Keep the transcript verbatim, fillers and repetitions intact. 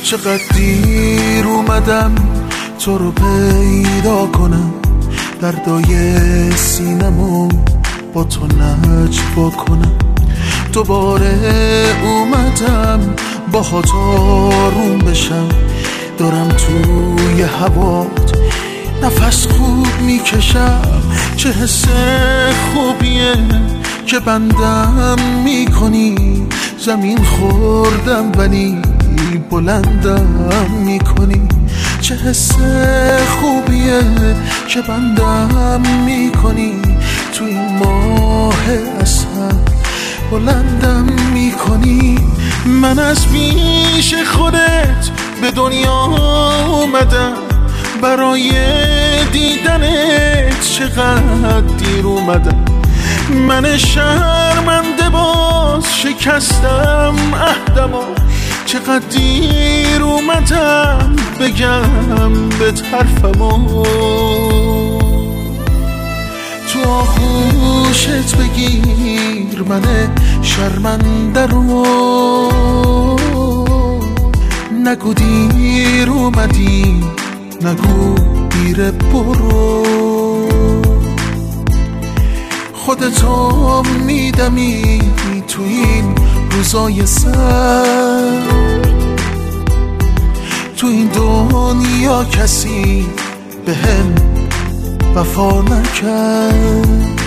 چقدر دیر اومدم تو رو پیدا کنم، دردای سینمو با تو نجوا کنم. دوباره اومدم با خاط آروم بشم، دارم توی هوات نفس خوب میکشم. چه حس خوبیه که بندم میکنی، زمین خوردم ولی بلندم میکنی. چه حس خوبیه که بندم میکنی، تو این ماه اسهر بلندم میکنی. من از پیش خودت به دنیا اومدم، برای دیدنت چقدر دیر اومدم. من شرمنده باز شکستم عهدمو، چقدر دیر اومدم بگم به حرفمو. تو آغوشت بگیر من شرمنده رو، نگو دیر اومدی، نگو دیر برو. خودتو میدمی تو این روزای سرد، تو این دنیا کسی به هم وفا نکرد.